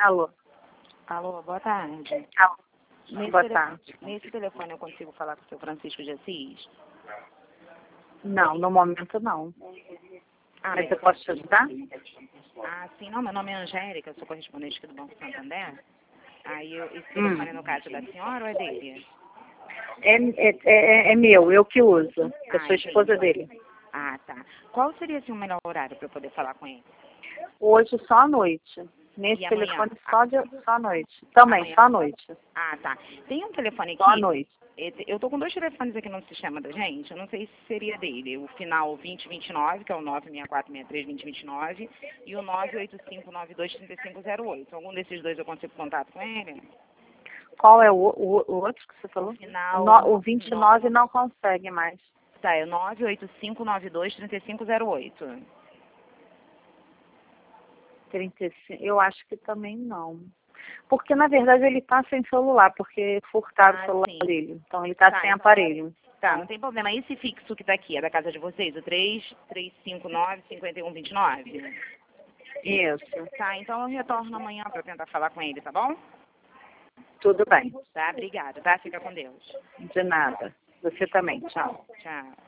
Alô. Alô, boa tarde. Alô. Nesse Boa tarde. Nesse telefone eu consigo falar com o seu Francisco de Assis? Não, no momento não. Ah, Mas eu posso te ajudar? sim, não, meu nome é Angélica, eu sou correspondente aqui do Banco Santander. Aí, esse telefone, no caso, é da senhora ou é dele? É meu, eu que uso. Eu sou esposa Entendi. dele. Ah, tá. Qual seria, assim, o melhor horário para eu poder falar com ele? Hoje só à noite. Nesse E amanhã? telefone só à noite. Também, Amanhã? só à noite. Ah, tá. Tem um telefone Só à aqui, noite. eu tô com 2 telefones aqui no sistema da gente, eu não sei se seria dele. O final 2029, que é o 964632029, e o 985923508. Algum desses dois eu consigo contato com ele? Qual é o outro que você falou? Final... O 29 não consegue mais. Tá, é o 985923508. 35. Eu acho que também não. Porque, na verdade, ele está sem celular, porque furtaram o celular Sim. dele. Então, ele está sem Então, aparelho. tá, não tem problema. Esse fixo que tá aqui é da casa de vocês, o 3359-5129? Isso. Tá, então eu retorno amanhã pra tentar falar com ele, tá bom? Tudo bem. Tá, obrigada, tá? Fica com Deus. De nada. Você também. Tchau. Tchau.